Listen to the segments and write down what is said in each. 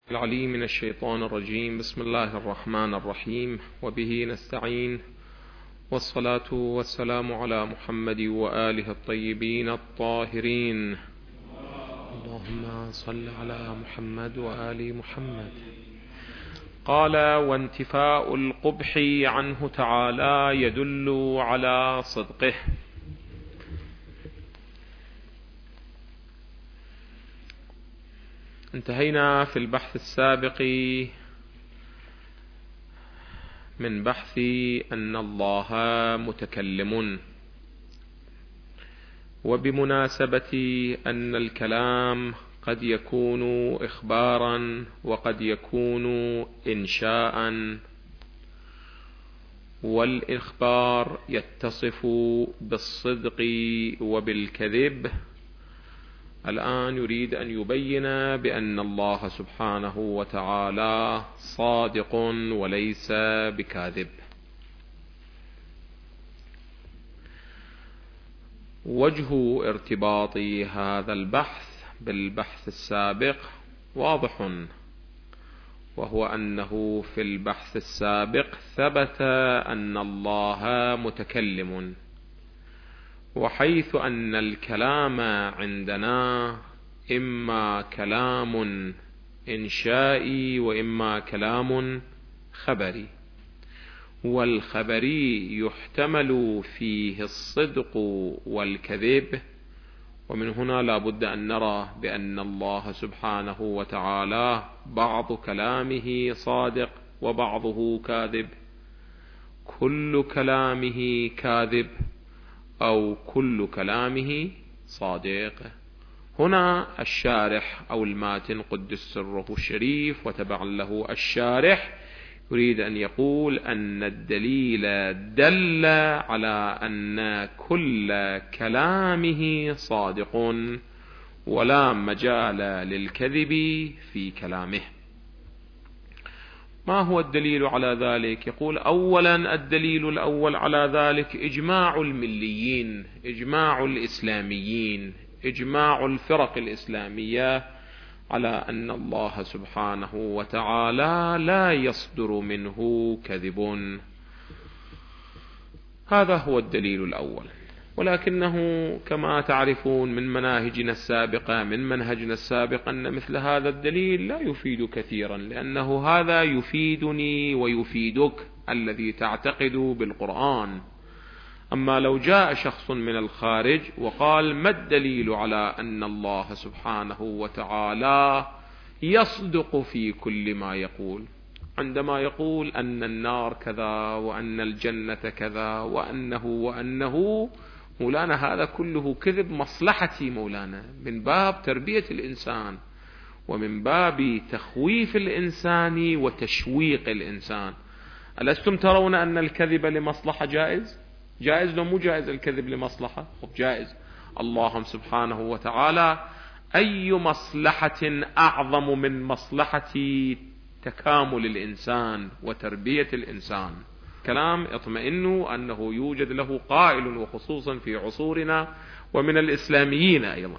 العليم من الشيطان الرجيم. بسم الله الرحمن الرحيم، وبه نستعين، والصلاة والسلام على محمد وآله الطيبين الطاهرين. اللهم صل على محمد وآل محمد. قال: وانتفاء القبح عنه تعالى يدل على صدقه. انتهينا في البحث السابق من بحث أن الله متكلم، وبمناسبة أن الكلام قد يكون إخبارا وقد يكون إنشاء، والإخبار يتصف بالصدق وبالكذب. الآن يريد أن يبين بأن الله سبحانه وتعالى صادق وليس بكاذب. وجه ارتباط هذا البحث بالبحث السابق واضح، وهو أنه في البحث السابق ثبت أن الله متكلم، وحيث أن الكلام عندنا إما كلام إنشائي وإما كلام خبري، والخبري يحتمل فيه الصدق والكذب، ومن هنا لا بد أن نرى بأن الله سبحانه وتعالى بعض كلامه صادق وبعضه كاذب. كل كلامه كاذب أو كل كلامه صادق. هنا الشارح أو الماتن قدس سره الشريف وتبع له الشارح يريد أن يقول أن الدليل دل على أن كل كلامه صادق ولا مجال للكذب في كلامه. ما هو الدليل على ذلك؟ يقول: أولا الدليل الأول على ذلك إجماع المليين، إجماع الإسلاميين، إجماع الفرق الإسلامية على أن الله سبحانه وتعالى لا يصدر منه كذب. هذا هو الدليل الأول، ولكنه كما تعرفون من مناهجنا السابقة، من منهجنا السابق، أن مثل هذا الدليل لا يفيد كثيرا، لأنه هذا يفيدني ويفيدك الذي تعتقد بالقرآن. أما لو جاء شخص من الخارج وقال: ما الدليل على أن الله سبحانه وتعالى يصدق في كل ما يقول، عندما يقول أن النار كذا وأن الجنة كذا وأنه مولانا هذا كله كذب مصلحتي مولانا، من باب تربية الإنسان ومن باب تخويف الإنسان وتشويق الإنسان. ألستم ترون أن الكذب لمصلحة جائز؟ جائز لو مو جائز الكذب لمصلحة؟ جائز. اللهم سبحانه وتعالى أي مصلحة أعظم من مصلحة تكامل الإنسان وتربية الإنسان؟ كلام اطمئنوا أنه يوجد له قائل، وخصوصا في عصورنا ومن الإسلاميين أيضا،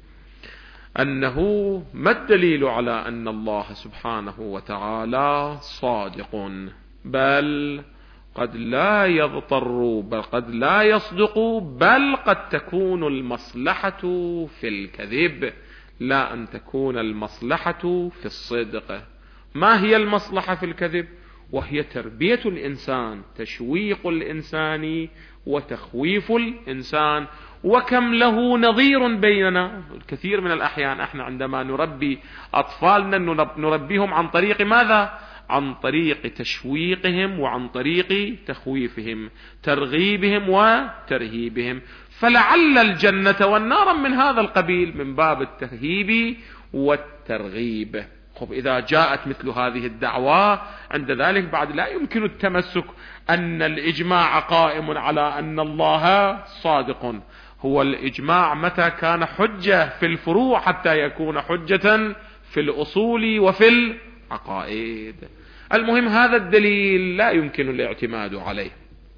أنه ما الدليل على أن الله سبحانه وتعالى صادق، بل قد لا يضطر، بل قد لا يصدق، بل قد تكون المصلحة في الكذب لا أن تكون المصلحة في الصدق. ما هي المصلحة في الكذب؟ وهي تربية الإنسان، تشويق الإنسان وتخويف الإنسان. وكم له نظير بيننا. الكثير من الأحيان احنا عندما نربي أطفالنا نربيهم عن طريق ماذا؟ عن طريق تشويقهم وعن طريق تخويفهم، ترغيبهم وترهيبهم. فلعل الجنة والنار من هذا القبيل، من باب الترهيب والترغيب. إذا جاءت مثل هذه الدعوة عند ذلك بعد لا يمكن التمسك أن الإجماع قائم على أن الله صادق. هو الإجماع متى كان حجة في الفروع حتى يكون حجة في الأصول وفي العقائد. المهم هذا الدليل لا يمكن الاعتماد عليه.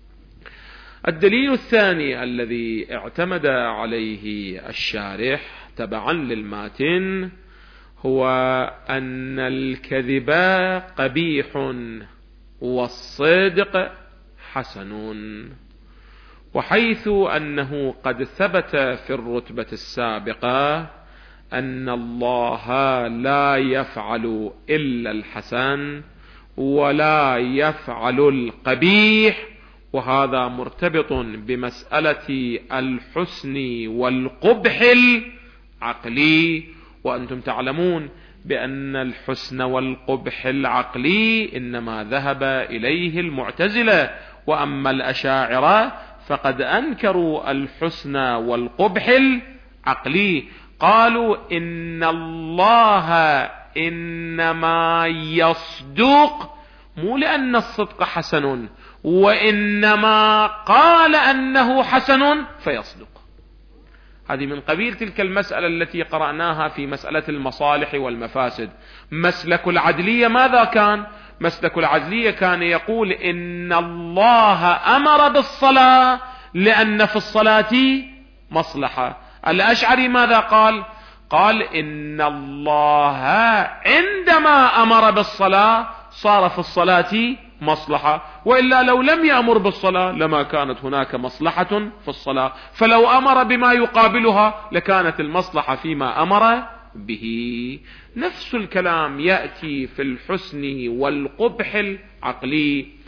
الدليل الثاني الذي اعتمد عليه الشارح تبعا للماتن هو أن الكذب قبيح والصدق حسن. وحيث أنه قد ثبت في الرتبة السابقة أن الله لا يفعل إلا الحسن ولا يفعل القبيح، وهذا مرتبط بمسألة الحسن والقبح العقلي، وأنتم تعلمون بأن الحسن والقبح العقلي إنما ذهب إليه المعتزلة، وأما الأشاعرة فقد أنكروا الحسن والقبح العقلي، قالوا إن الله إنما يصدق مو لأن الصدق حسن، وإنما قال أنه حسن فيصدق. هذه من قبيل تلك المسألة التي قرأناها في مسألة المصالح والمفاسد. مسلك العدلية ماذا كان؟ مسلك العدلية كان يقول إن الله أمر بالصلاة لأن في الصلاة مصلحة. الأشعري ماذا قال؟ قال إن الله عندما أمر بالصلاة صار في الصلاة مصلحة، وإلا لو لم يأمر بالصلاة لما كانت هناك مصلحة في الصلاة، فلو أمر بما يقابلها لكانت المصلحة فيما أمر به. نفس الكلام يأتي في الحسن والقبح العقلي.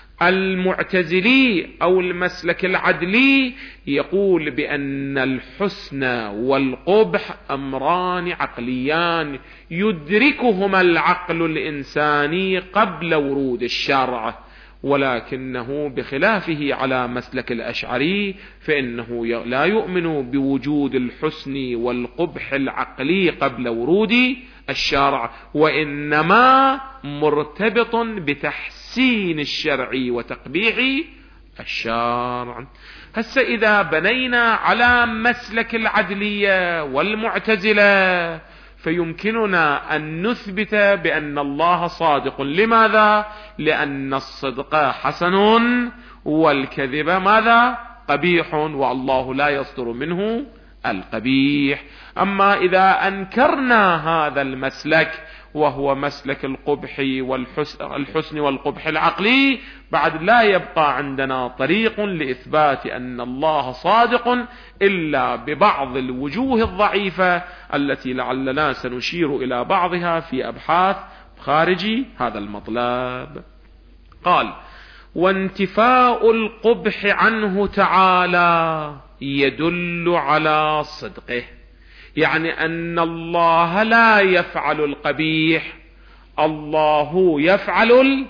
المعتزلي أو المسلك العدلي يقول بأن الحسن والقبح أمران عقليان يدركهما العقل الإنساني قبل ورود الشرع، ولكنه بخلافه على مسلك الأشعري فإنه لا يؤمن بوجود الحسن والقبح العقلي قبل ورود الشرع، وإنما مرتبط بتحسين الشرع وتقبيح الشرع. هسه إذا بنينا على مسلك العدلية والمعتزلة فيمكننا أن نثبت بأن الله صادق. لماذا؟ لأن الصدق حسن والكذب ماذا؟ قبيح، والله لا يصدر منه القبيح. أما إذا أنكرنا هذا المسلك وهو مسلك القبح والحسن والقبح العقلي، بعد لا يبقى عندنا طريق لإثبات أن الله صادق إلا ببعض الوجوه الضعيفة التي لعلنا سنشير إلى بعضها في أبحاث خارج هذا المطلب. قال: وانتفاء القبح عنه تعالى يدل على صدقه، يعني أن الله لا يفعل القبيح، الله يفعل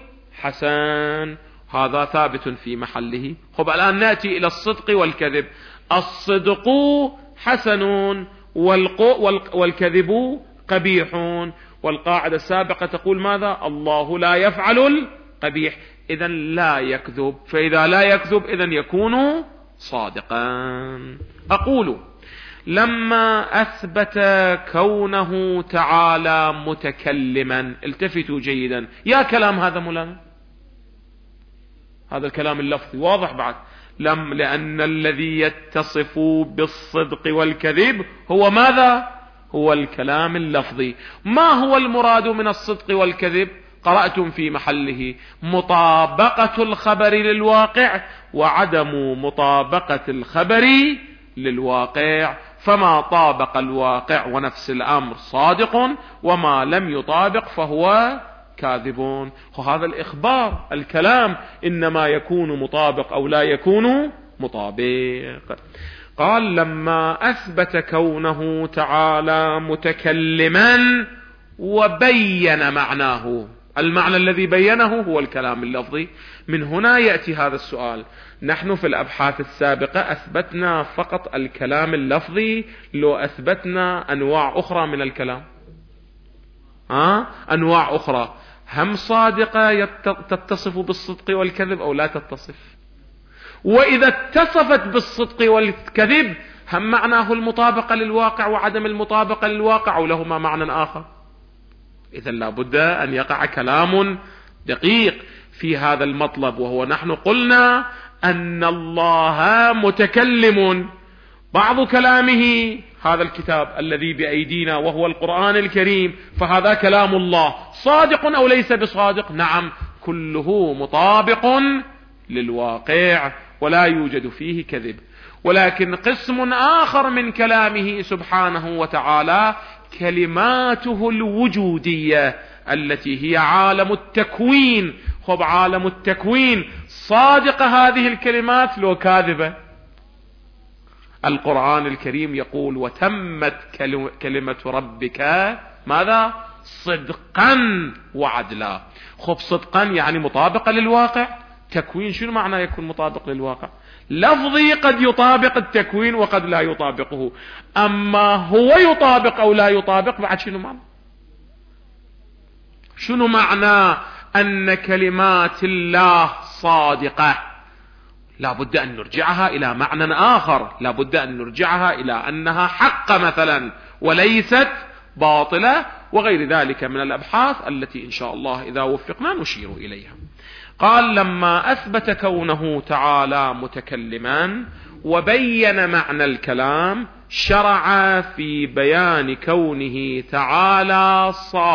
الحسن، هذا ثابت في محله. خب الآن نأتي إلى الصدق والكذب. الصدق حسن والكذب قبيح، والقاعدة السابقة تقول ماذا؟ الله لا يفعل القبيح، إذن لا يكذب، فإذا لا يكذب إذن يكون صادقا. أقول: لما أثبت كونه تعالى متكلما، التفتوا جيدا، يا كلام هذا مولانا، هذا الكلام اللفظي واضح بعد، لأن الذي يتصف بالصدق والكذب هو ماذا؟ هو الكلام اللفظي. ما هو المراد من الصدق والكذب؟ قرأتم في محله: مطابقة الخبر للواقع وعدم مطابقة الخبر للواقع، فما طابق الواقع ونفس الأمر صادق، وما لم يطابق فهو كاذب. وهذا الإخبار، الكلام إنما يكون مطابق أو لا يكون مطابق. قال: لما أثبت كونه تعالى متكلما وبين معناه، المعنى الذي بينه هو الكلام اللفظي. من هنا يأتي هذا السؤال: نحن في الأبحاث السابقة أثبتنا فقط الكلام اللفظي، لو أثبتنا أنواع أخرى من الكلام، أنواع أخرى هم صادقة تتصف بالصدق والكذب أو لا تتصف؟ وإذا اتصفت بالصدق والكذب هم معناه المطابقة للواقع وعدم المطابقة للواقع، أو لهما معنى آخر؟ إذا لابد أن يقع كلام دقيق في هذا المطلب، وهو نحن قلنا أن الله متكلم، بعض كلامه هذا الكتاب الذي بأيدينا وهو القرآن الكريم، فهذا كلام الله، صادق أو ليس بصادق؟ نعم، كله مطابق للواقع ولا يوجد فيه كذب. ولكن قسم آخر من كلامه سبحانه وتعالى كلماته الوجودية التي هي عالم التكوين. خب عالم التكوين صادقة هذه الكلمات لو كاذبة؟ القرآن الكريم يقول وتمت كلمة ربك ماذا؟ صدقا وعدلا. خب صدقا يعني مطابقة للواقع. تكوين شنو معنى يكون مطابق للواقع؟ لفظي قد يطابق التكوين وقد لا يطابقه، أما هو يطابق أو لا يطابق بعد شنو معنى؟ شنو معنى أن كلمات الله صادقة؟ لا بد أن نرجعها إلى معنى آخر، لا بد أن نرجعها إلى أنها حق مثلا وليست باطلة، وغير ذلك من الأبحاث التي إن شاء الله إذا وفقنا نشير إليها. قال لما أثبت كونه تعالى متكلما وبين معنى الكلام شرع في بيان كونه تعالى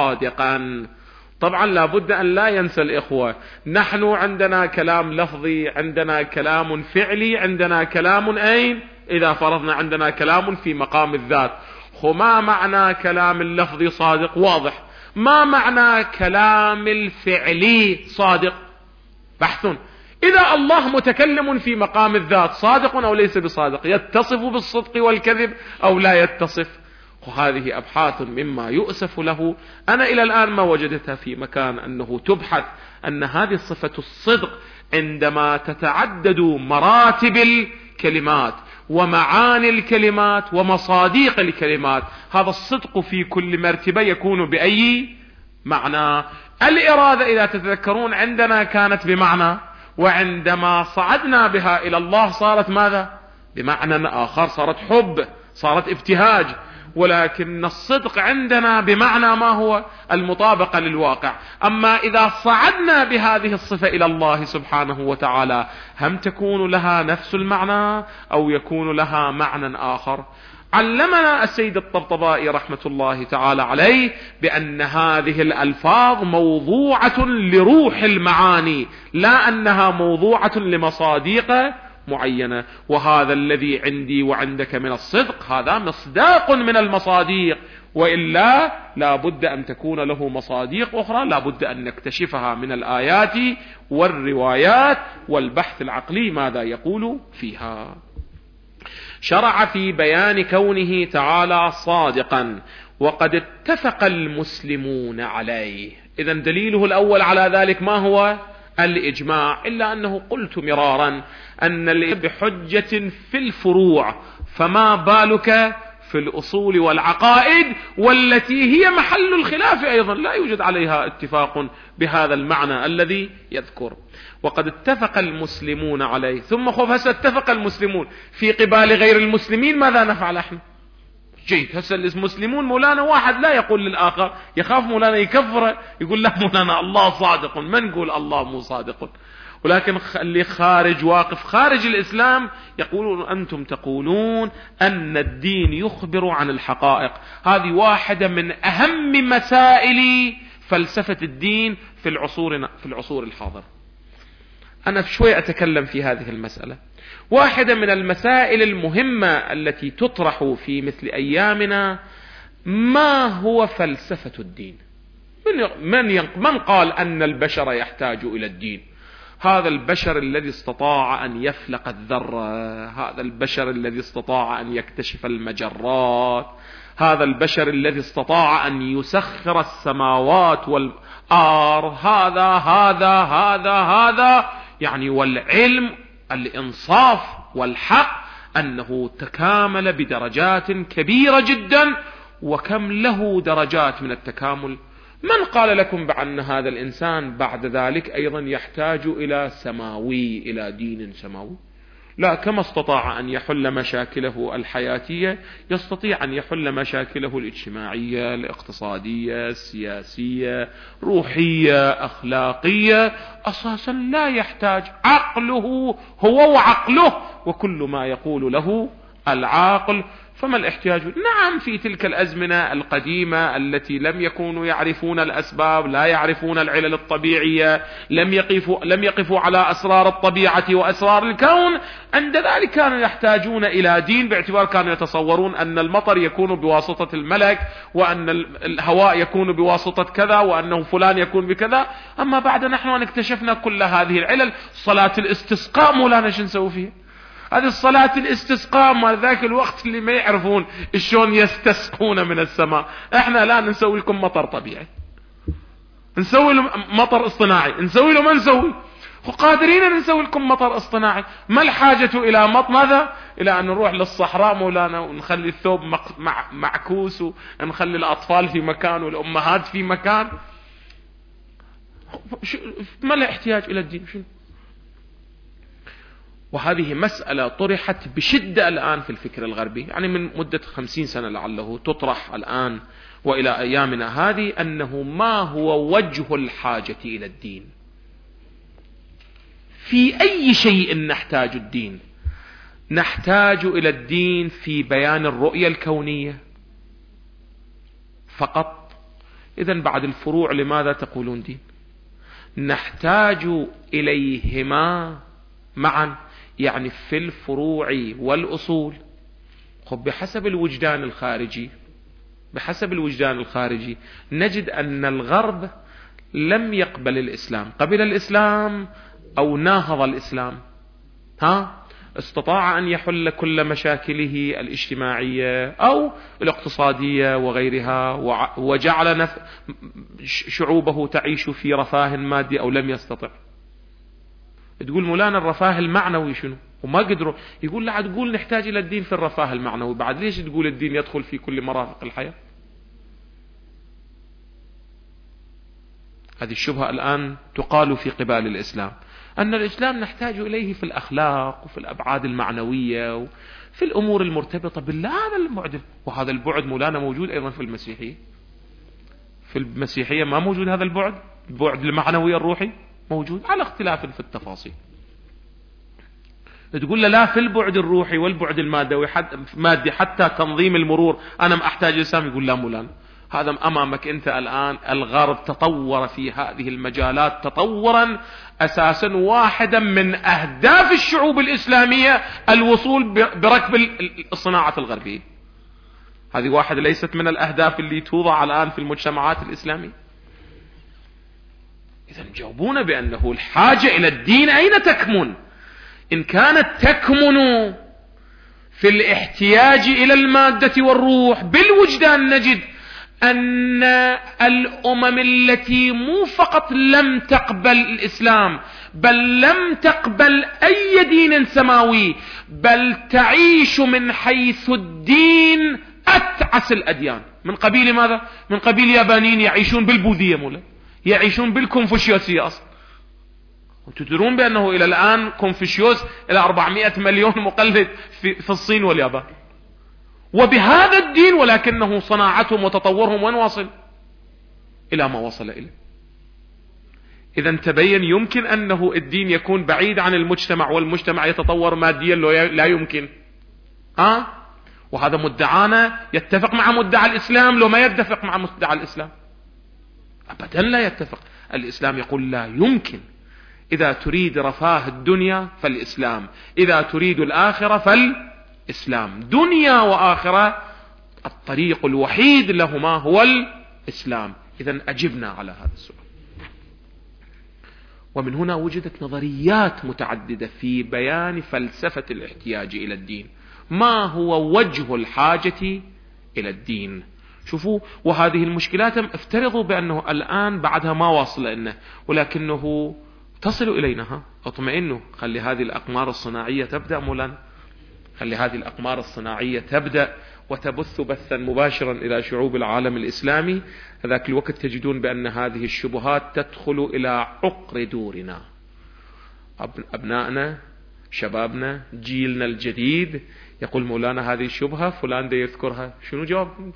صادقا. طبعا لا بد أن لا ينسى الإخوة، نحن عندنا كلام لفظي، عندنا كلام فعلي، عندنا كلام أين؟ إذا فرضنا عندنا كلام في مقام الذات. ما معنى كلام اللفظي صادق؟ واضح. ما معنى كلام الفعلي صادق؟ بحث. إذا الله متكلم في مقام الذات صادق أو ليس بصادق؟ يتصف بالصدق والكذب أو لا يتصف؟ وهذه أبحاث مما يؤسف له. أنا إلى الآن ما وجدتها في مكان أنه تبحث أن هذه صفة الصدق عندما تتعدد مراتب الكلمات ومعاني الكلمات ومصاديق الكلمات، هذا الصدق في كل مرتبة يكون بأي معنى؟ الإرادة إذا تتذكرون عندنا كانت بمعنى، وعندما صعدنا بها إلى الله صارت ماذا؟ بمعنى آخر، صارت حب، صارت ابتهاج. ولكن الصدق عندنا بمعنى ما هو؟ المطابقة للواقع. أما إذا صعدنا بهذه الصفة إلى الله سبحانه وتعالى هم تكون لها نفس المعنى أو يكون لها معنى آخر؟ علمنا السيد الطبطبائي رحمة الله تعالى عليه بأن هذه الألفاظ موضوعة لروح المعاني، لا أنها موضوعة لمصاديق معينة. وهذا الذي عندي وعندك من الصدق هذا مصداق من المصاديق، وإلا لا بد أن تكون له مصاديق أخرى، لا بد أن نكتشفها من الآيات والروايات والبحث العقلي ماذا يقول فيها. شرع في بيان كونه تعالى صادقا وقد اتفق المسلمون عليه. إذن دليله الأول على ذلك ما هو؟ الإجماع. إلا أنه قلت مرارا أن بحجة في الفروع، فما بالك في الأصول والعقائد والتي هي محل الخلاف أيضا لا يوجد عليها اتفاق بهذا المعنى الذي يذكر. وقد اتفق المسلمون عليه. ثم هسه اتفق المسلمون في قبال غير المسلمين، ماذا نفعل احنا؟ جيد. هسه المسلمون مولانا واحد لا يقول للآخر، يخاف مولانا يكفره، يقول له مولانا الله صادق، ما نقول الله مو صادق. ولكن اللي خارج واقف خارج الإسلام يقولون أنتم تقولون أن الدين يخبر عن الحقائق. هذه واحدة من أهم مسائل فلسفة الدين في العصور الحاضرة. أنا شوي أتكلم في هذه المسألة. واحدة من المسائل المهمة التي تطرح في مثل أيامنا، ما هو فلسفة الدين؟ من قال أن البشر يحتاج إلى الدين؟ هذا البشر الذي استطاع أن يفلق الذرة، هذا البشر الذي استطاع أن يكتشف المجرات، هذا البشر الذي استطاع أن يسخر السماوات والأرض، هذا يعني. والعلم الإنصاف والحق أنه تكامل بدرجات كبيرة جدا، وكم له درجات من التكامل. من قال لكم بأن هذا الإنسان بعد ذلك أيضا يحتاج إلى سماوي، إلى دين سماوي؟ لا. كما استطاع أن يحل مشاكله الحياتية يستطيع أن يحل مشاكله الاجتماعية، الاقتصادية، السياسية، روحية، أخلاقية. أساسا لا يحتاج، عقله هو وعقله، وكل ما يقول له العاقل فما الاحتياج؟ نعم، في تلك الأزمنة القديمة التي لم يكونوا يعرفون الأسباب، لا يعرفون العلل الطبيعية، لم يقفوا على أسرار الطبيعة وأسرار الكون، عند ذلك كانوا يحتاجون إلى دين، باعتبار كانوا يتصورون أن المطر يكون بواسطة الملك، وأن الهواء يكون بواسطة كذا، وأنه فلان يكون بكذا. أما بعد نحن أن اكتشفنا كل هذه العلل. صلاة الاستسقاء مولانا شو نسوي فيها؟ هذه الصلاة الاستسقاء مال ذاك الوقت اللي ما يعرفون شلون يستسقون من السماء. احنا الآن نسوي لكم مطر طبيعي، نسوي له مطر اصطناعي، نسوي له ما نسوي، وقادرين ان نسوي لكم مطر اصطناعي. ما الحاجة الى ماذا؟ الى ان نروح للصحراء مولانا ونخلي الثوب معكوس، ونخلي الاطفال في مكان والامهات في مكان. ما له احتياج الى الدين؟ شنو؟ وهذه مسألة طرحت بشدة الآن في الفكر الغربي، يعني من مدة 50 سنة لعله تطرح الآن وإلى أيامنا هذه، أنه ما هو وجه الحاجة إلى الدين؟ في أي شيء نحتاج الدين؟ نحتاج إلى الدين في بيان الرؤية الكونية فقط؟ إذن بعد الفروع لماذا تقولون دين؟ نحتاج إليهما معا، يعني في الفروع والأصول. خب بحسب الوجدان الخارجي نجد أن الغرب لم يقبل الإسلام، قبل الإسلام أو ناهض الإسلام، استطاع أن يحل كل مشاكله الاجتماعية أو الاقتصادية وغيرها، وجعل شعوبه تعيش في رفاه مادي، أو لم يستطع. تقول مولانا الرفاه المعنوي شنو؟ وما قدروا. يقول لا، تقول نحتاج إلى الدين في الرفاه المعنوي، بعد ليش تقول الدين يدخل في كل مرافق الحياة؟ هذه الشبهة الآن تقال في قبال الإسلام، أن الإسلام نحتاج إليه في الأخلاق وفي الأبعاد المعنوية وفي الأمور المرتبطة بالله. هذا البعد، وهذا البعد مولانا موجود أيضا في المسيحية. في المسيحية ما موجود هذا البعد المعنوي الروحي، موجود على اختلاف في التفاصيل. تقول لا، في البعد الروحي والبعد المادي حتى تنظيم المرور أنا ما أحتاج الإسلام. يقول لا مولانا، هذا أمامك أنت الآن. الغرب تطور في هذه المجالات تطورا أساسا واحدا من أهداف الشعوب الإسلامية الوصول بركب الصناعة الغربية. هذه واحدة ليست من الأهداف اللي توضع الآن في المجتمعات الإسلامية. إذا جاوبونا بأنه الحاجة إلى الدين أين تكمن؟ إن كانت تكمن في الاحتياج إلى المادة والروح بالوجدان، نجد أن الأمم التي مو فقط لم تقبل الإسلام، بل لم تقبل أي دين سماوي، بل تعيش من حيث الدين أتعس الأديان. من قبيل ماذا؟ من قبيل يابانيين يعيشون بالبوذية، مولا يعيشون بالكونفوشيوسية أصلا. وتدرون بأنه إلى الآن كونفوشيوس إلى 400 مليون مقلد في الصين واليابان، وبهذا الدين، ولكنه صناعتهم وتطورهم وين واصل؟ إلى ما وصل إليه. إذا تبين يمكن أنه الدين يكون بعيد عن المجتمع، والمجتمع يتطور ماديا لا يمكن. وهذا مدعانا يتفق مع مدعى الإسلام لو ما يتفق مع مدعى الإسلام؟ أبدا لا يتفق. الإسلام يقول لا يمكن. إذا تريد رفاه الدنيا فالإسلام، إذا تريد الآخرة فالإسلام. دنيا وآخرة الطريق الوحيد لهما هو الإسلام. إذن أجبنا على هذا السؤال. ومن هنا وجدت نظريات متعددة في بيان فلسفة الاحتياج إلى الدين. ما هو وجه الحاجة إلى الدين؟ شوفوا، وهذه المشكلات افترضوا بأنه الآن بعدها ما واصل لنا، ولكنه تصل إلينا. اطمئنوا، خلي هذه الأقمار الصناعية تبدأ مولانا، خلي هذه الأقمار الصناعية تبدأ وتبث بثا مباشرا إلى شعوب العالم الإسلامي. ذاك الوقت تجدون بأن هذه الشبهات تدخل إلى عقر دورنا. أبنائنا، شبابنا، جيلنا الجديد يقول مولانا هذه الشبهة فلان ده يذكرها. شنو جوابكم؟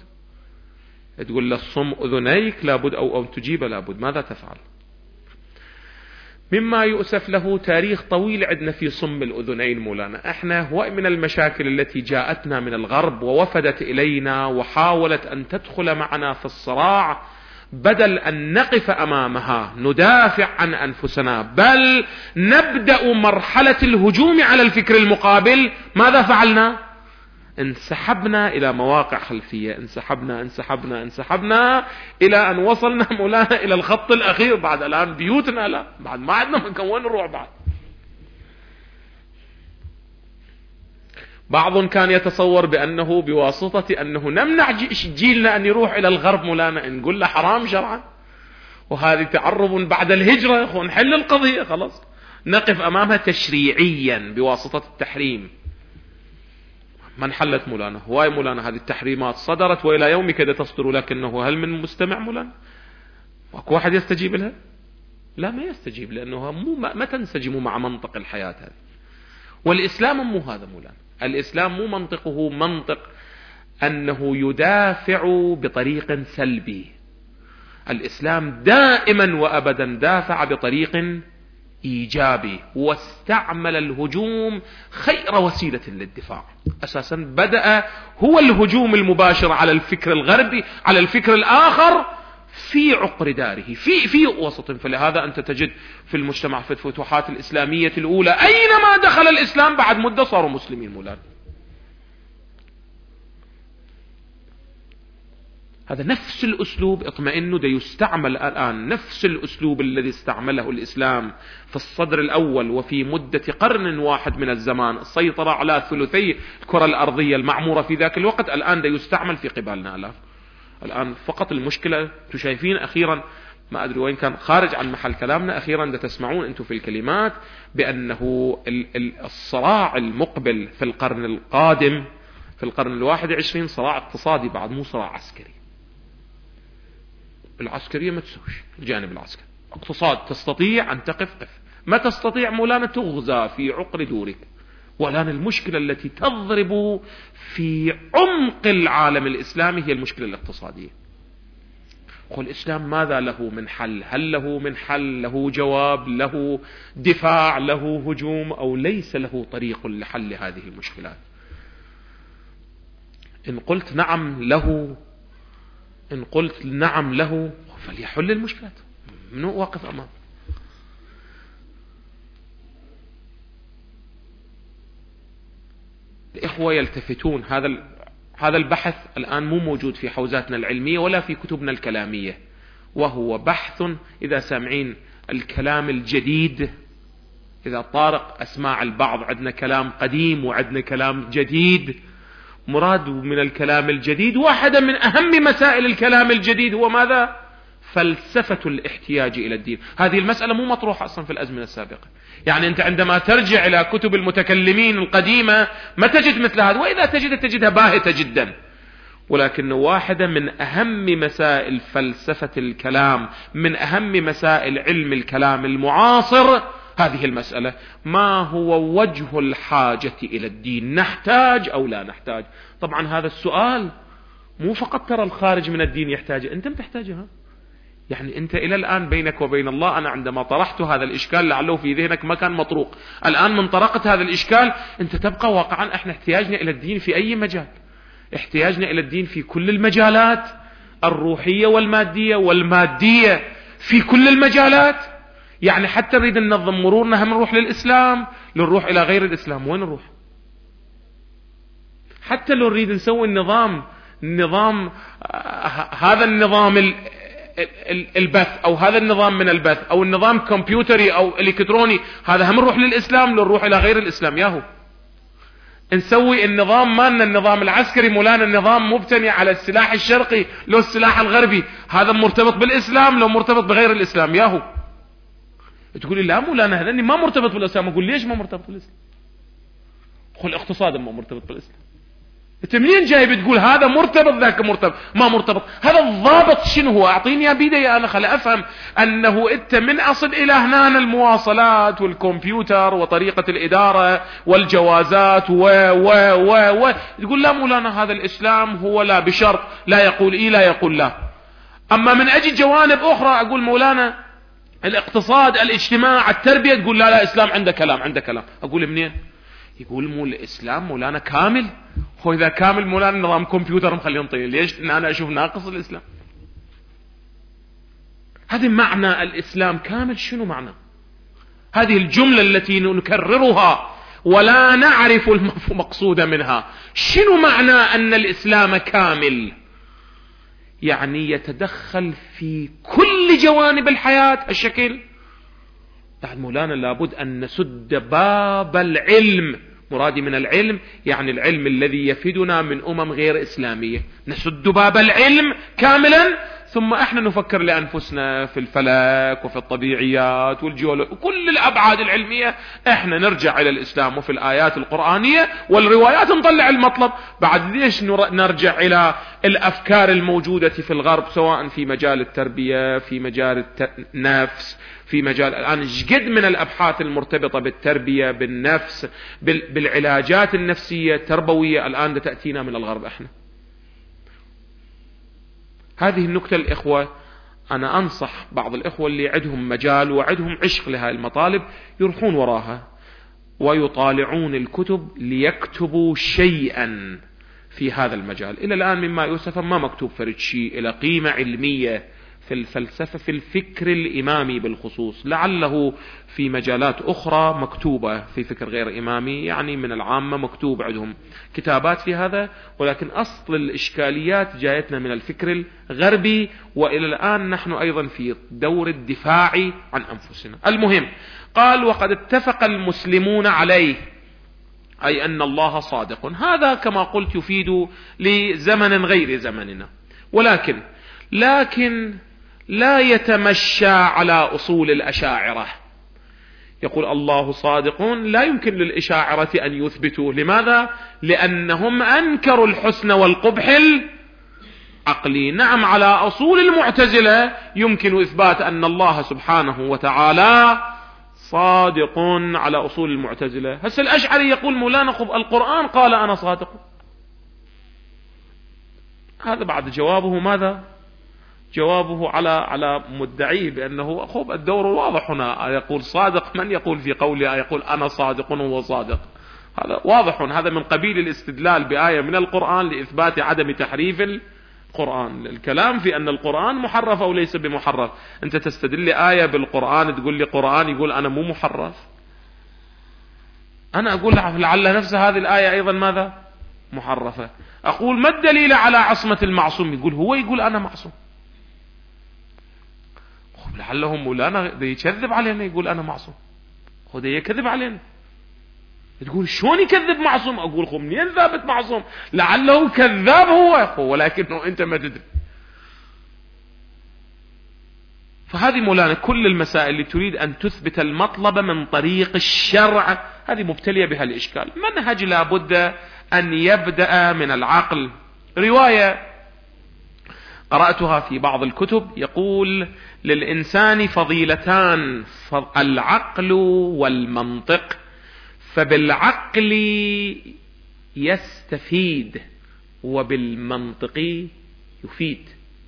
تقول له صم أذنيك لابد، أو تجيب لابد. ماذا تفعل؟ مما يؤسف له تاريخ طويل عندنا في صم الأذنين مولانا. احنا هو من المشاكل التي جاءتنا من الغرب ووفدت إلينا وحاولت أن تدخل معنا في الصراع، بدل أن نقف أمامها ندافع عن أنفسنا بل نبدأ مرحلة الهجوم على الفكر المقابل، ماذا فعلنا؟ انسحبنا إلى مواقع خلفية، انسحبنا إلى أن وصلنا مولانا إلى الخط الأخير. بعد الآن بيوتنا لا، بعد ما عندنا مكان وين نروح بعد. بعض كان يتصور بأنه بواسطة أنه نمنع جيلنا أن يروح إلى الغرب مولانا نقول له حرام شرعا، وهذه تعرض بعد الهجرة ونحل القضية خلاص، نقف أمامها تشريعيا بواسطة التحريم. ما انحلت مولانا، هواي مولانا هذه التحريمات صدرت وإلى يومك تصدر، لكنه هل من مستمع مولانا؟ واكو واحد يستجيب لها؟ لا، ما يستجيب، لأنه ما تنسجم مع منطق الحياة هذه. والإسلام مو هذا مولانا، الإسلام مو منطقه منطق أنه يدافع بطريق سلبي. الإسلام دائما وأبدا دافع بطريق إيجابي، واستعمل الهجوم خير وسيلة للدفاع. أساسا بدأ هو الهجوم المباشر على الفكر الغربي، على الفكر الآخر في عقر داره، في وسط. فلهذا أنت تجد في المجتمع في الفتوحات الإسلامية الأولى أينما دخل الإسلام بعد مدة صاروا مسلمين مولانا. هذا نفس الأسلوب، اطمئنوا، ده يستعمل الآن نفس الأسلوب الذي استعمله الإسلام في الصدر الأول وفي مدة قرن واحد من الزمان، السيطرة على ثلثي الكرة الأرضية المعمورة في ذاك الوقت، الآن ده يستعمل في قبالنا الآن. فقط المشكلة شايفين أخيرا، ما أدري وين كان خارج عن محل كلامنا، أخيرا ده تسمعون أنتم في الكلمات بأنه الصراع المقبل في القرن القادم في القرن 21 صراع اقتصادي بعد، مو صراع عسكري. العسكرية ما تسويش، الجانب العسكري اقتصاد تستطيع أن تقف، ما تستطيع مولانا تغزى في عقر دورك. والآن المشكلة التي تضرب في عمق العالم الإسلامي هي المشكلة الاقتصادية. والإسلام ماذا له من حل؟ هل له من حل؟ له جواب؟ له دفاع؟ له هجوم؟ أو ليس له طريق لحل هذه المشكلات؟ إن قلت نعم له فليحل المشكلات، منو واقف أمام؟ الإخوة يلتفتون، هذا البحث الآن مو موجود في حوزاتنا العلمية ولا في كتبنا الكلامية، وهو بحث إذا سامعين الكلام الجديد، إذا طارق أسماع البعض، عندنا كلام قديم وعندنا كلام جديد. مراد من الكلام الجديد، واحدة من أهم مسائل الكلام الجديد هو ماذا؟ فلسفة الاحتياج إلى الدين. هذه المسألة مو مطروحة أصلا في الأزمنة السابقة. يعني أنت عندما ترجع إلى كتب المتكلمين القديمة ما تجد مثل هذا، وإذا تجدها باهتة جدا. ولكن واحدة من أهم مسائل فلسفة الكلام، من أهم مسائل علم الكلام المعاصر هذه المسألة، ما هو وجه الحاجة إلى الدين؟ نحتاج أو لا نحتاج؟ طبعا هذا السؤال مو فقط ترى الخارج من الدين يحتاج، أنت تحتاجها. يعني أنت إلى الآن بينك وبين الله، أنا عندما طرحت هذا الإشكال لعله في ذهنك ما كان مطروق، الآن من طرقت هذا الإشكال أنت تبقى واقعا إحنا احتياجنا إلى الدين في أي مجال، احتياجنا إلى الدين في كل المجالات الروحية والمادية في كل المجالات. يعني حتى نريد ننظم مرورنا هم نروح للإسلام، لو نروح إلى غير الإسلام وين نروح؟ حتى لو نريد نسوي النظام هذا النظام البث، أو هذا النظام من البث، أو النظام كمبيوتري أو إلكتروني، هذا هم نروح للإسلام لو نروح إلى غير الإسلام. ياهو نسوي النظام مالنا، النظام العسكري مولانا النظام مبتني على السلاح الشرقي لو السلاح الغربي، هذا مرتبط بالإسلام لو مرتبط بغير الإسلام. ياهو تقول لي لا مولانا هذا ما مرتبط بالإسلام. أقول ليش ما مرتبط بالإسلام؟ قل اقتصادا ما مرتبط بالإسلام. انت منين جاي بتقول هذا مرتبط ذاك مرتبط؟ ما مرتبط. هذا الضابط شنو هو؟ اعطيني يا بيدي انا خلي افهم انه انت من اصل الى هنا المواصلات والكمبيوتر وطريقة الادارة والجوازات و تقول لا مولانا هذا الاسلام هو لا بشرط لا يقول لا يقول لا. اما من اجي جوانب اخرى اقول مولانا الاقتصاد، الاجتماع، التربية، تقول لا لا إسلام عنده كلام، عنده كلام. أقول منين؟ يقول مو الإسلام مولانا كامل. هو إذا كامل مولانا نظام كمبيوتر مخليه ينطيني، ليش أنا أشوف ناقص الإسلام؟ هذا معنى الإسلام كامل. شنو معنى هذه الجملة التي نكررها ولا نعرف المقصود منها؟ شنو معنى أن الإسلام كامل؟ يعني يتدخل في كل جوانب الحياة. الشكل بعد مولانا لابد أن نسد باب العلم. مرادي من العلم يعني العلم الذي يفيدنا من غير إسلامية. نسد باب العلم كاملا، ثم احنا نفكر لأنفسنا في الفلك وفي الطبيعيات والجيولوجيا وكل الأبعاد العلمية. احنا نرجع إلى الإسلام وفي الآيات القرآنية والروايات نطلع المطلب. بعد ليش نرجع إلى الأفكار الموجودة في الغرب، سواء في مجال التربية، في مجال النفس، في مجال الآن جد من الأبحاث المرتبطة بالتربية، بالنفس، بالعلاجات النفسية التربوية الآن تأتينا من الغرب. احنا هذه النكتة الإخوة أنا أنصح بعض الإخوة اللي عندهم مجال وعندهم عشق لها المطالب يروحون وراها ويطالعون الكتب ليكتبوا شيئا في هذا المجال. إلى الآن مما يوسف ما مكتوب فرد شيء إلى قيمة علمية في الفلسفة، في الفكر الإمامي بالخصوص. لعله في مجالات أخرى مكتوبة في فكر غير إمامي، يعني من العامة مكتوب عندهم كتابات في هذا، ولكن أصل الإشكاليات جايتنا من الفكر الغربي، وإلى الآن نحن أيضا في دور الدفاع عن أنفسنا. المهم قال وقد اتفق المسلمون عليه، أي أن الله صادق. هذا كما قلت يفيد لزمن غير زمننا، ولكن لا يتمشى على أصول الأشاعرة. يقول الله صادق، لا يمكن للأشاعرة أن يثبتوه. لماذا؟ لأنهم أنكروا الحسن والقبح العقلي. نعم على أصول المعتزلة يمكن إثبات أن الله سبحانه وتعالى صادق على أصول المعتزلة. هسه الأشعري يقول مولانا خب القرآن قال أنا صادق. هذا بعد جوابه ماذا؟ جوابه على مدعيه بأنه خب الدور واضح هنا. يقول صادق، من يقول في قوله يقول أنا صادق وهو صادق؟ هذا واضح. هذا من قبيل الاستدلال بآية من القرآن لإثبات عدم تحريف القرآن. الكلام في أن القرآن محرف أو ليس بمحرف. أنت تستدل آية بالقرآن تقول لي قرآن يقول أنا مو محرف. أنا أقول لعل نفس هذه الآية أيضا ماذا؟ محرفة. أقول ما الدليل على عصمة المعصوم؟ يقول هو يقول أنا معصوم. لعلهم مولانا يكذب علينا يقول أنا معصوم. هو يكذب علينا. تقول شلون يكذب معصوم؟ أقول خو منين ثابت معصوم؟ لعله كذاب هو ولكنه أنت ما تدري. فهذه مولانا كل المسائل اللي تريد أن تثبت المطلب من طريق الشرع هذه مبتلية بها الإشكال. منهج لابد أن يبدأ من العقل. رواية قرأتها في بعض الكتب يقول للإنسان فضيلتان، العقل والمنطق، فبالعقل يستفيد وبالمنطق يفيد.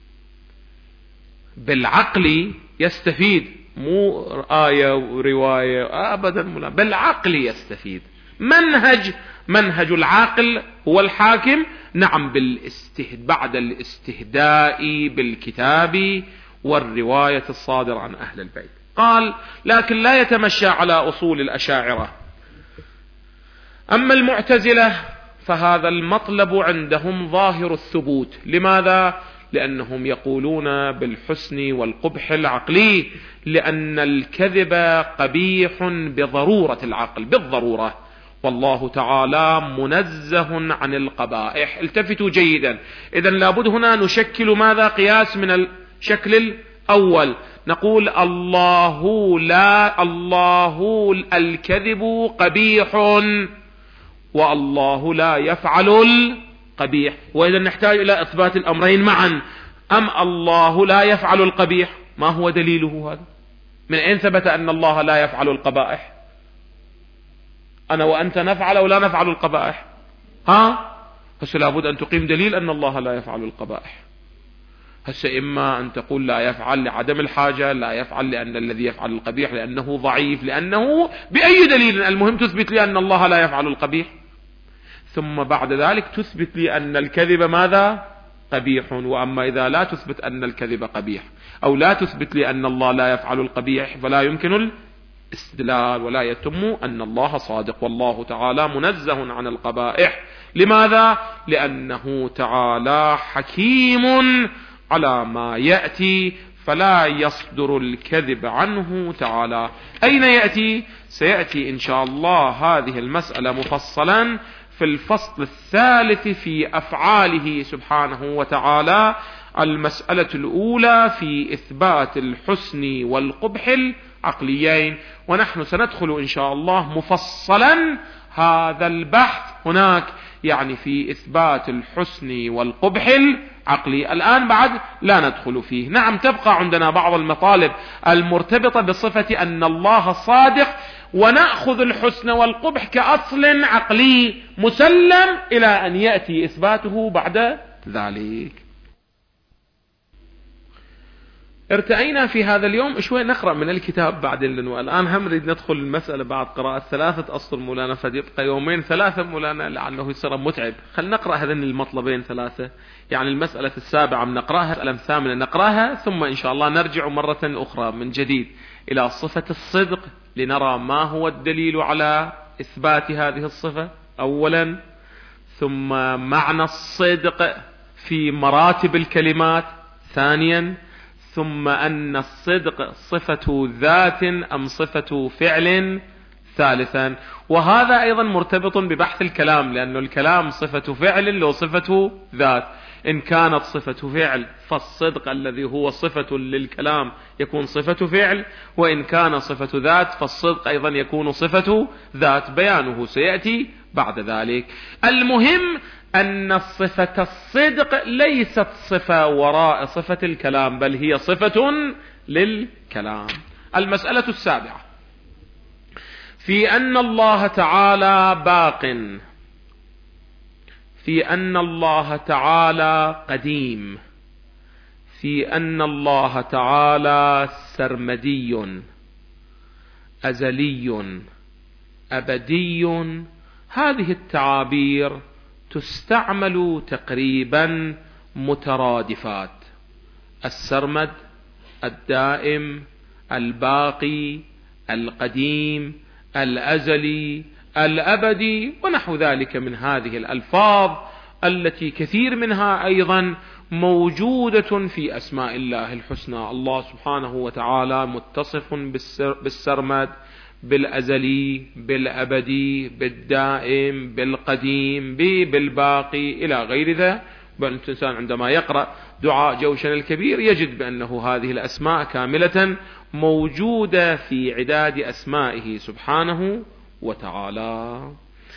بالعقل يستفيد، مو آية ورواية أبدا، بالعقل يستفيد. منهج العقل هو الحاكم. نعم بعد الاستهداء بالكتاب والرواية الصادرة عن أهل البيت. قال لكن لا يتمشى على أصول الأشاعرة. أما المعتزلة فهذا المطلب عندهم ظاهر الثبوت. لماذا؟ لأنهم يقولون بالحسن والقبح العقلي، لأن الكذب قبيح بضرورة العقل، بالضرورة، والله تعالى منزه عن القبائح. التفتوا جيدا. إذن لابد هنا نشكل ماذا؟ قياس من الشكل الأول. نقول الله الكذب قبيح والله لا يفعل القبيح. وإذا نحتاج إلى إثبات الأمرين معا. أم الله لا يفعل القبيح، ما هو دليله هذا؟ من أين ثبت أن الله لا يفعل القبائح؟ أنا وأنت نفعل أو لا نفعل القبائح؟ بس لابد أن تقيم دليل أن الله لا يفعل القبائح. هسه إما أن تقول لا يفعل لعدم الحاجة، لا يفعل لأن الذي يفعل القبيح لأنه ضعيف، لأنه بأي دليل، المهم تثبت لي أن الله لا يفعل القبيح، ثم بعد ذلك تثبت لي أن الكذب ماذا؟ قبيح. وأما إذا لا تثبت أن الكذب قبيح أو لا تثبت لي أن الله لا يفعل القبيح فلا يمكن الاستدلال ولا يتم أن الله صادق، والله تعالى منزه عن القبائح. لماذا؟ لأنه تعالى حكيم على ما يأتي، فلا يصدر الكذب عنه تعالى. أين يأتي؟ سيأتي إن شاء الله هذه المسألة مفصلا في الفصل الثالث في أفعاله سبحانه وتعالى، المسألة الأولى في إثبات الحسن والقبح العقليين، ونحن سندخل إن شاء الله مفصلا هذا البحث هناك، يعني في إثبات الحسن والقبح العقلي. الآن بعد لا ندخل فيه. نعم، تبقى عندنا بعض المطالب المرتبطة بصفة أن الله صادق، ونأخذ الحسن والقبح كأصل عقلي مسلم إلى أن يأتي إثباته بعد ذلك. ارتأينا في هذا اليوم شوي نقرأ من الكتاب بعدين، لأنه الآن هم نريد ندخل المسألة بعد قراءة 3 أسطر مولانا، فيبقى 2-3 مولانا لعله يصير متعب. خل نقرأ هذين المطلبين 3، يعني المسألة 7 نقرأها، المسألة 8 نقرأها، ثم إن شاء الله نرجع مرة أخرى من جديد إلى صفة الصدق لنرى ما هو الدليل على إثبات هذه الصفة أولا، ثم معنى الصدق في مراتب الكلمات ثانيا، ثم أن الصدق صفة ذات أم صفة فعل ثالثا. وهذا أيضا مرتبط ببحث الكلام، لأن الكلام صفة فعل لو صفة ذات. إن كانت صفة فعل فالصدق الذي هو صفة للكلام يكون صفة فعل، وإن كان صفة ذات فالصدق أيضا يكون صفة ذات، بيانه سيأتي بعد ذلك. المهم أن صفة الصدق ليست صفة وراء صفة الكلام، بل هي صفة للكلام. المسألة 7 في أن الله تعالى باق، في أن الله تعالى قديم، في أن الله تعالى سرمدي أزلي أبدي. هذه التعابير تستعمل تقريبا مترادفات: السرمد، الدائم، الباقي، القديم، الأزلي، الأبدي، ونحو ذلك من هذه الألفاظ التي كثير منها أيضا موجودة في أسماء الله الحسنى. الله سبحانه وتعالى متصف بالسرمد، بالأزلي، بالأبدي، بالدائم، بالقديم، بالباقي، إلى غير ذا. بل الإنسان عندما يقرأ دعاء جوشن الكبير يجد بأنه هذه الأسماء كاملة موجودة في عداد أسمائه سبحانه وتعالى.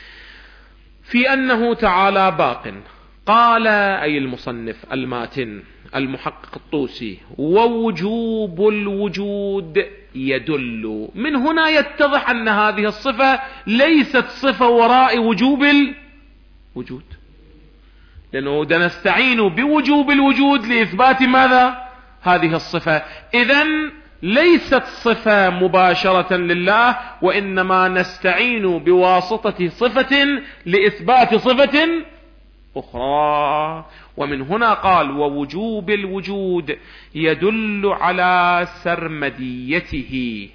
في أنه تعالى باق، قال أي المصنف الماتن المحقق الطوسي: ووجوب الوجود يدل. من هنا يتضح أن هذه الصفة ليست صفة وراء وجوب الوجود، لأنه نستعين بوجوب الوجود لإثبات ماذا؟ هذه الصفة. إذن ليست صفة مباشرة لله، وإنما نستعين بواسطة صفة لإثبات صفة أخرى. ومن هنا قال: ووجوب الوجود يدل على سرمديته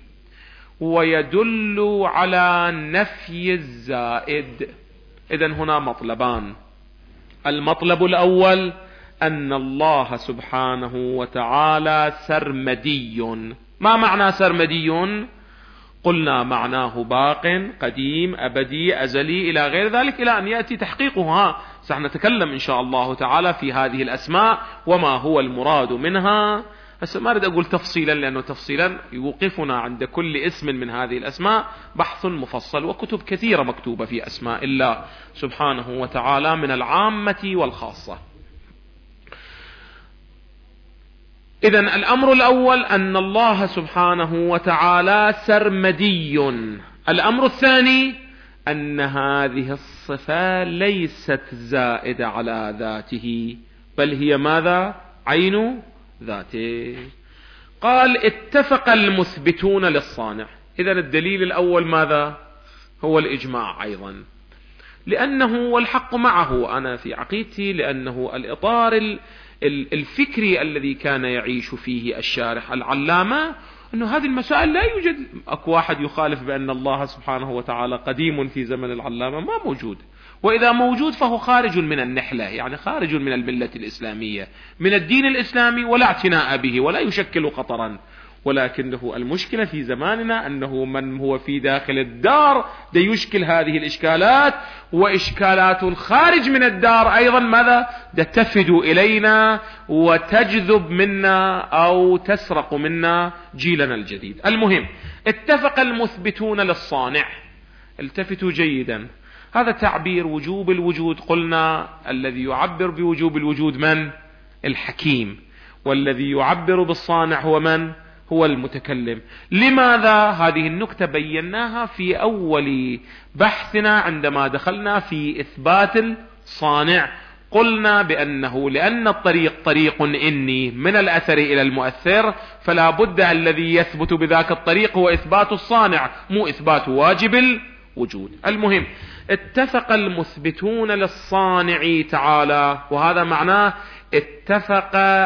ويدل على نفي الزائد. إذن هنا مطلبان: المطلب الأول أن الله سبحانه وتعالى سرمدي. ما معنى سرمدي؟ قلنا معناه باق، قديم، أبدي، أزلي، إلى غير ذلك، إلى أن يأتي تحقيقها. سنتكلم إن شاء الله تعالى في هذه الأسماء وما هو المراد منها. بس ما أريد أقول تفصيلا، لأنه تفصيلا يوقفنا عند كل اسم من هذه الأسماء بحث مفصل، وكتب كثيرة مكتوبة في أسماء الله سبحانه وتعالى من العامة والخاصة. إذن الأمر الأول أن الله سبحانه وتعالى سرمدي. الأمر الثاني أن هذه الصفة ليست زائدة على ذاته، بل هي ماذا؟ عين ذاته. قال اتفق المثبتون للصانع. إذن الدليل الأول ماذا؟ هو الإجماع أيضا، لأنه والحق معه أنا في عقيدتي، لأنه الإطار الفكري الذي كان يعيش فيه الشارح العلامة أنه هذه المسائل لا يوجد أكو واحد يخالف بأن الله سبحانه وتعالى قديم في زمن العلامة، ما موجود، وإذا موجود فهو خارج من النحلة، يعني خارج من الملة الإسلامية، من الدين الإسلامي، ولا اعتناء به ولا يشكل خطرا. ولكنه المشكلة في زماننا أنه من هو في داخل الدار يشكل هذه الإشكالات، وإشكالات خارج من الدار أيضا ماذا تفد إلينا وتجذب منا أو تسرق منا جيلنا الجديد. المهم اتفق المثبتون للصانع. التفتوا جيدا، هذا تعبير وجوب الوجود، قلنا الذي يعبر بوجوب الوجود من؟ الحكيم، والذي يعبر بالصانع هو من؟ هو المتكلم. لماذا؟ هذه النكتة بيناها في أول بحثنا عندما دخلنا في إثبات الصانع. قلنا بأنه لأن الطريق طريق إني من الأثر إلى المؤثر، فلا بد الذي يثبت بذاك الطريق هو إثبات الصانع، مو إثبات واجب الوجود. المهم اتفق المثبتون للصانع تعالى، وهذا معناه اتفق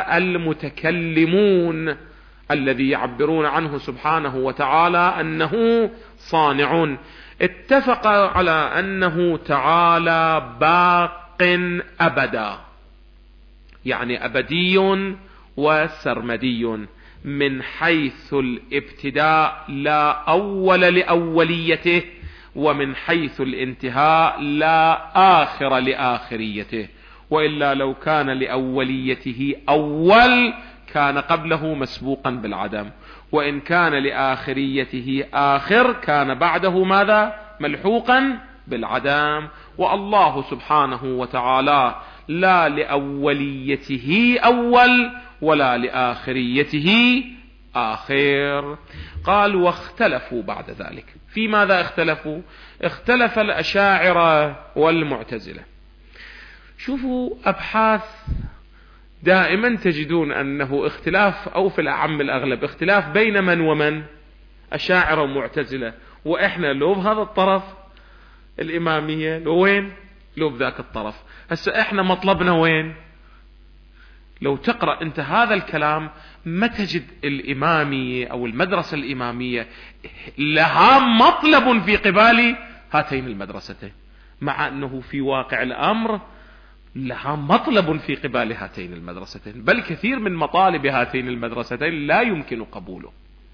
المتكلمون الذي يعبرون عنه سبحانه وتعالى أنه صانع، اتفق على أنه تعالى باق أبدا، يعني أبدي وسرمدي، من حيث الابتداء لا أول لأوليته، ومن حيث الانتهاء لا آخر لآخريته. وإلا لو كان لأوليته أول كان قبله مسبوقا بالعدم، وإن كان لآخريته آخر كان بعده ماذا؟ ملحوقا بالعدم. والله سبحانه وتعالى لا لأوليته أول ولا لآخريته آخر. قال واختلفوا بعد ذلك. في ماذا اختلفوا؟ اختلف الأشاعرة والمعتزلة. شوفوا أبحاث دائما تجدون أنه اختلاف، أو في الأعم الأغلب اختلاف بين من ومن؟ أشاعرة ومعتزلة. وإحنا لو بهذا الطرف الإمامية، لو وين؟ لو بذاك الطرف. هسه إحنا مطلبنا وين؟ لو تقرأ أنت هذا الكلام ما تجد الإمامية أو المدرسة الإمامية لها مطلب في قبال هاتين المدرستين، مع أنه في واقع الأمر لها مطلب في قبال هاتين المدرستين، بل كثير من مطالب هاتين المدرستين لا يمكن قبوله.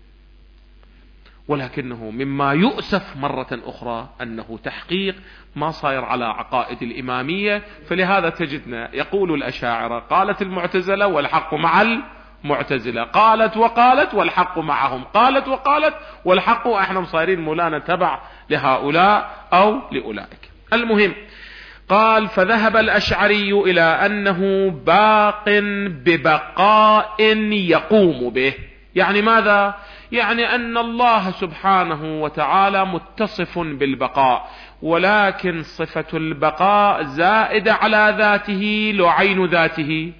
ولكنه مما يؤسف مرة أخرى أنه تحقيق ما صاير على عقائد الإمامية. فلهذا تجدنا يقول الأشاعرة قالت المعتزلة والحق مع المعتزلة، قالت وقالت والحق معهم، قالت وقالت والحق، احنا مصايرين مولانا تبع لهؤلاء أو لأولئك. المهم قال فذهب الأشعري إلى أنه باق ببقاء يقوم به. يعني ماذا؟ يعني أن الله سبحانه وتعالى متصف بالبقاء، ولكن صفة البقاء زائدة على ذاته، لو عين ذاته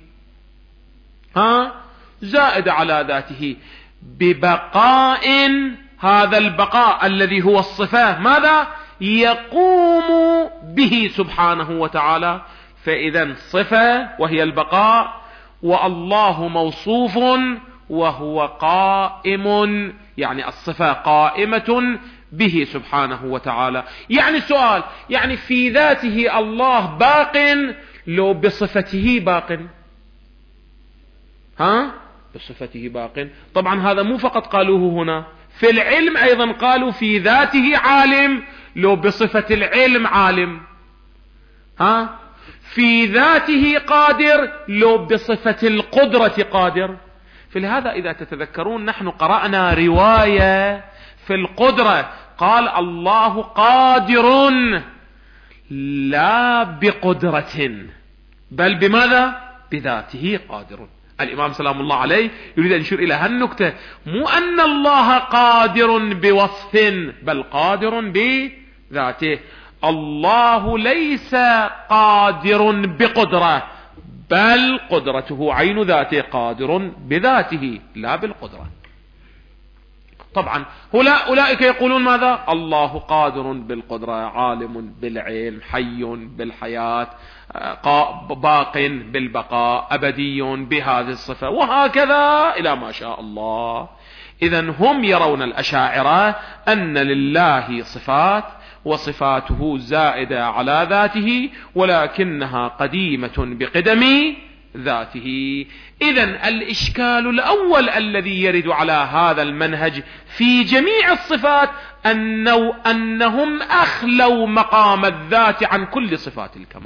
زائدة على ذاته ببقاء. هذا البقاء الذي هو الصفة ماذا؟ يقوم به سبحانه وتعالى. فإذا صفة وهي البقاء، والله موصوف وهو قائم، يعني الصفة قائمة به سبحانه وتعالى. يعني السؤال، يعني في ذاته الله باق، لو بصفته باق؟ بصفته باق. طبعا هذا مو فقط قالوه هنا، في العلم أيضا قالوا في ذاته عالم، لو بصفة العلم عالم. في ذاته قادر، لو بصفة القدرة قادر. فلهذا إذا تتذكرون نحن قرأنا رواية في القدرة، قال الله قادر لا بقدرة، بل بماذا؟ بذاته قادر. الإمام سلام الله عليه يريد أن يشير إلى هالنكتة، مو أن الله قادر بوصف، بل قادر بذاته. الله ليس قادر بقدرة، بل قدرته عين ذاته، قادر بذاته لا بالقدرة. طبعا أولئك يقولون ماذا؟ الله قادر بالقدرة، عالم بالعلم، حي بالحياة، باق بالبقاء، أبدي بهذه الصفة، وهكذا إلى ما شاء الله. إذن هم يرون الأشاعرة أن لله صفات وصفاته زائدة على ذاته، ولكنها قديمة بقدم ذاته. إذن الإشكال الأول الذي يرد على هذا المنهج في جميع الصفات أنهم أخلوا مقام الذات عن كل صفات الكمال.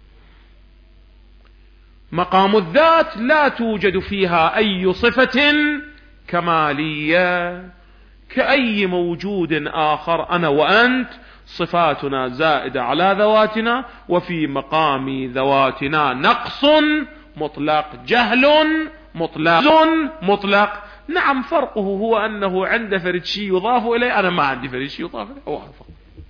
مقام الذات لا توجد فيها أي صفة كمالية كأي موجود آخر. أنا وأنت صفاتنا زائدة على ذواتنا، وفي مقام ذواتنا نقص مطلق، جهل مطلق. نعم، فرقه هو أنه عند فرد شيء يضاف إليه، أنا ما عندي فرد شيء يضاف إليه. هو فرق.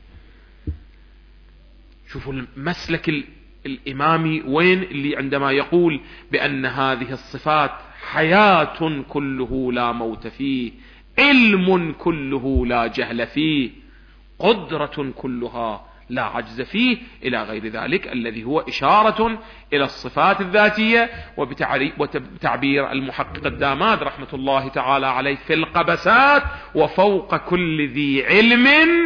شوفوا المسلك الإمامي وين اللي عندما يقول بأن هذه الصفات حياة كله لا موت فيه، علم كله لا جهل فيه، قدرة كلها لا عجز فيه، إلى غير ذلك، الذي هو إشارة إلى الصفات الذاتية. وبتعبير المحقق الداماد رحمة الله تعالى عليه في القبسات: وفوق كل ذي علم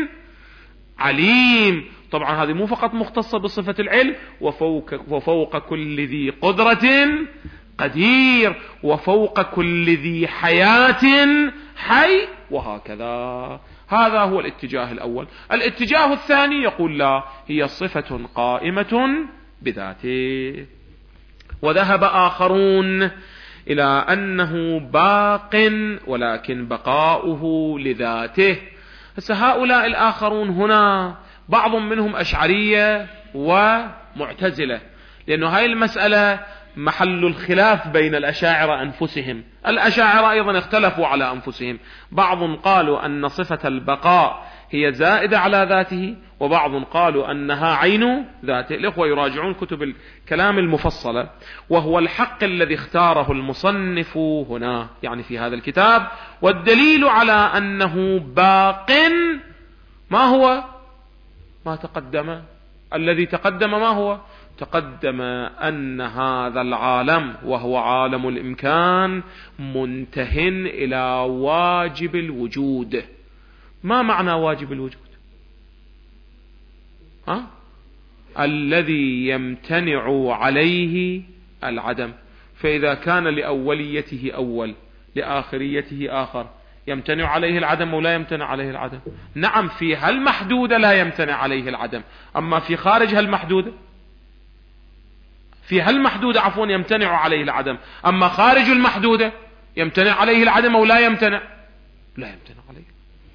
عليم. طبعا هذه مو فقط مختصة بصفة العلم، وفوق كل ذي قدرة قدير، وفوق كل ذي حياة حي، وهكذا. هذا هو الاتجاه الأول. الاتجاه الثاني يقول لا، هي صفة قائمة بذاته. وذهب آخرون إلى أنه باق، ولكن بقاؤه لذاته. هؤلاء الآخرون هنا بعض منهم أشعرية ومعتزلة، لأنه هاي المسألة محل الخلاف بين الأشاعرة أنفسهم. الأشاعرة أيضا اختلفوا على أنفسهم، بعض قالوا أن صفة البقاء هي زائدة على ذاته، وبعض قالوا أنها عين ذاته. الإخوة يراجعون كتب الكلام المفصلة، وهو الحق الذي اختاره المصنف هنا، يعني في هذا الكتاب. والدليل على أنه باق ما هو؟ ما تقدم. الذي تقدم ما هو؟ تقدم أن هذا العالم وهو عالم الإمكان منتهٍ إلى واجب الوجود. ما معنى واجب الوجود؟ الذي يمتنع عليه العدم. فإذا كان لأوليته أول، لآخريته آخر، يمتنع عليه العدم ولا يمتنع عليه العدم؟ نعم، في هالمحدودة لا يمتنع عليه العدم، أما في خارج هالمحدودة، في هالمحدودة عفوا يمتنع عليه العدم، أما خارج المحدودة يمتنع عليه العدم ولا يمتنع؟ لا يمتنع عليه.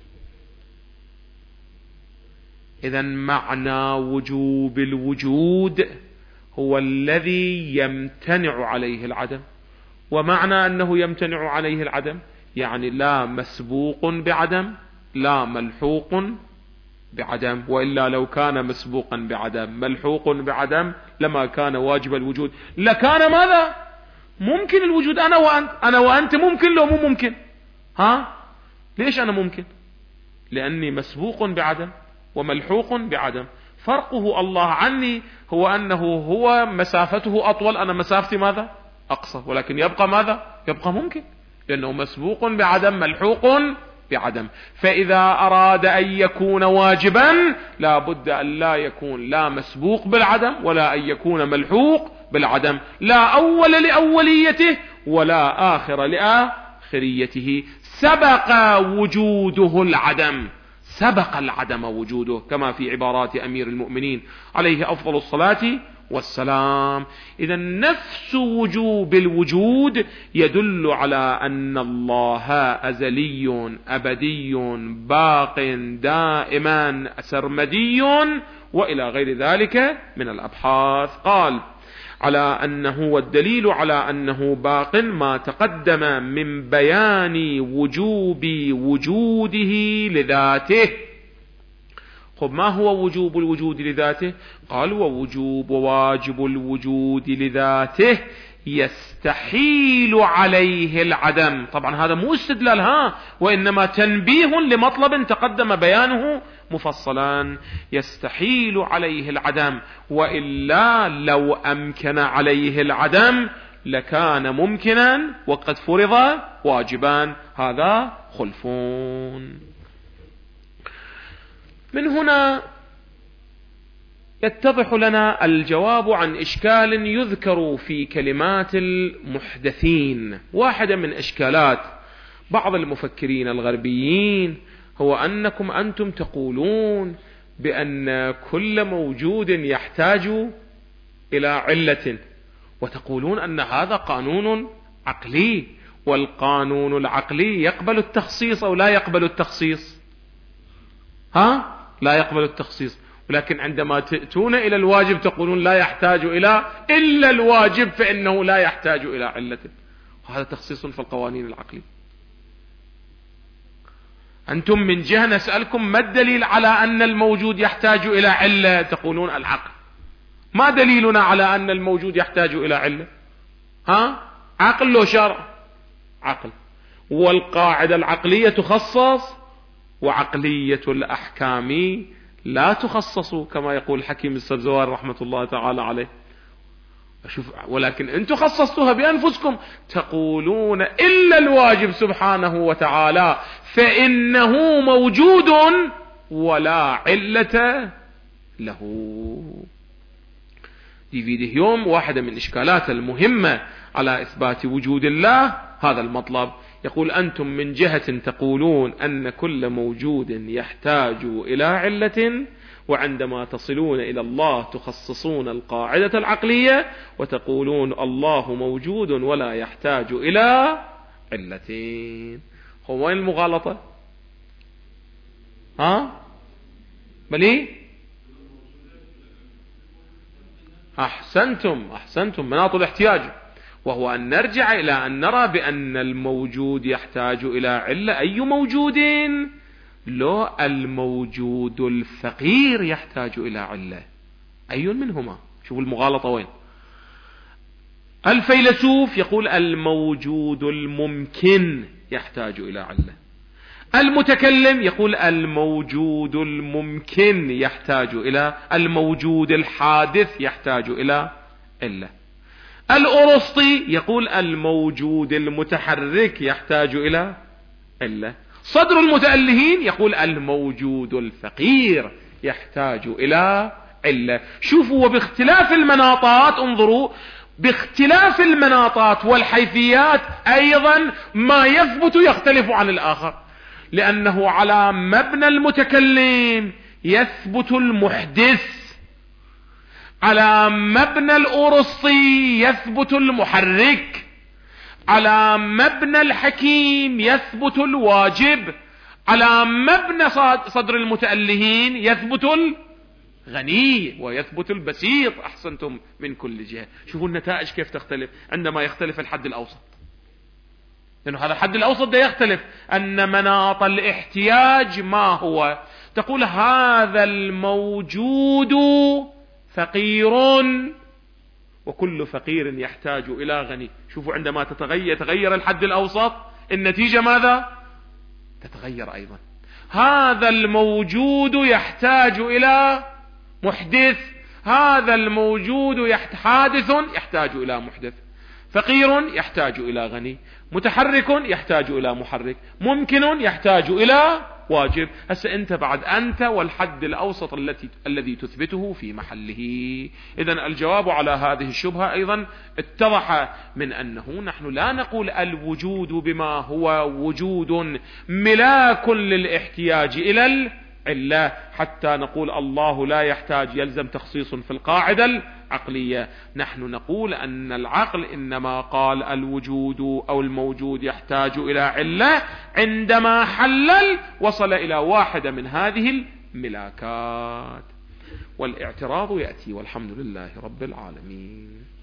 إذن معنى وجوب الوجود هو الذي يمتنع عليه العدم. ومعنى أنه يمتنع عليه العدم يعني لا مسبوق بعدم، لا ملحوق بعدم. وإلا لو كان مسبوقا بعدم ملحوق بعدم لما كان واجب الوجود، لكان ماذا؟ ممكن الوجود. أنا وأنت ممكن لو مو ممكن؟ ليش أنا ممكن؟ لأني مسبوق بعدم وملحوق بعدم. فرقه الله عني هو أنه هو مسافته أطول، أنا مسافتي ماذا؟ أقصر، ولكن يبقى ماذا؟ يبقى ممكن، لأنه مسبوق بعدم ملحوق بعدم. فإذا أراد أن يكون واجبا لا بد أن لا يكون لا مسبوق بالعدم ولا أن يكون ملحوق بالعدم، لا أول لأوليته ولا آخر لآخريته. سبق وجوده العدم، سبق العدم وجوده، كما في عبارات أمير المؤمنين عليه أفضل الصلاة والسلام. إذا نفس وجوب الوجود يدل على أن الله أزلي أبدي باق دائما سرمدي، وإلى غير ذلك من الأبحاث. قال على أنه، والدليل على أنه باق ما تقدم من بيان وجوب وجوده لذاته، خب ما هو وجوب الوجود لذاته؟ قال ووجوب وواجب الوجود لذاته يستحيل عليه العدم. طبعا هذا مو استدلال وإنما تنبيه لمطلب تقدم بيانه مفصلا. يستحيل عليه العدم، وإلا لو أمكن عليه العدم لكان ممكنا وقد فرض واجبا. هذا خلفون. من هنا يتضح لنا الجواب عن إشكال يذكر في كلمات المحدثين. واحدة من إشكالات بعض المفكرين الغربيين هو أنكم أنتم تقولون بأن كل موجود يحتاج إلى علة، وتقولون أن هذا قانون عقلي، والقانون العقلي يقبل التخصيص أو لا يقبل التخصيص؟ لا يقبل التخصيص. ولكن عندما تأتون إلى الواجب تقولون لا يحتاج إلا الواجب فإنه لا يحتاج إلى علة. وهذا تخصيص في القوانين العقلية. أنتم من جهة نسألكم ما الدليل على أن الموجود يحتاج إلى علة؟ تقولون العقل. ما دليلنا على أن الموجود يحتاج إلى علة؟ عقل لو شرع؟ عقل. والقاعدة العقلية تخصص، وعقلية الأحكام لا تخصص كما يقول الحكيم السبزوار رحمة الله تعالى عليه. ولكن أنتم خصصتوها بأنفسكم، تقولون إلا الواجب سبحانه وتعالى فإنه موجود ولا علة له. دي فيديو يوم واحدة من الإشكالات المهمة على إثبات وجود الله هذا المطلب. يقول أنتم من جهة تقولون أن كل موجود يحتاج إلى علة، وعندما تصلون إلى الله تخصصون القاعدة العقلية وتقولون الله موجود ولا يحتاج إلى علتين. هو وين المغالطة؟ بلي أحسنتم مناط الاحتياج، وهو أن نرجع إلى أن نرى بأن الموجود يحتاج إلى علة. أي موجود؟ لو الموجود الفقير يحتاج إلى علة. أي منهما؟ شوفوا المغالطة وين. الفيلسوف يقول الموجود الممكن يحتاج إلى علة. المتكلم يقول الموجود الممكن يحتاج إلى، الموجود الحادث يحتاج إلى علة. الأرسطي يقول الموجود المتحرك يحتاج إلى علة. صدر المتألهين يقول الموجود الفقير يحتاج إلى علة. شوفوا، وباختلاف المناطات، انظروا، باختلاف المناطات والحيثيات أيضا ما يثبت يختلف عن الآخر، لأنه على مبنى المتكلم يثبت المحدث، على مبنى الأرسطي يثبت المحرك، على مبنى الحكيم يثبت الواجب، على مبنى صدر المتألهين يثبت الغني ويثبت البسيط. أحسنتم من كل جهة. شوفوا النتائج كيف تختلف عندما يختلف الحد الأوسط، لأنه هذا الحد الأوسط ده يختلف. أن مناط الاحتياج ما هو؟ تقول هذا الموجود فقير، وكل فقير يحتاج إلى غني. شوفوا عندما تتغير الحد الأوسط النتيجة ماذا؟ تتغير أيضا. هذا الموجود يحتاج إلى محدث، هذا الموجود حادث يحتاج إلى محدث، فقير يحتاج إلى غني، متحرك يحتاج إلى محرك، ممكن يحتاج إلى واجب. هسه أنت بعد أنت والحد الأوسط الذي تثبته في محله. إذن الجواب على هذه الشبهة أيضا اتضح من أنه نحن لا نقول الوجود بما هو وجود ملاك للاحتياج إلى العلة حتى نقول الله لا يحتاج، يلزم تخصيص في القاعدة العقلية. نحن نقول أن العقل إنما قال الوجود أو الموجود يحتاج إلى علة عندما حلل وصل إلى واحدة من هذه الملاكات. والاعتراض يأتي، والحمد لله رب العالمين.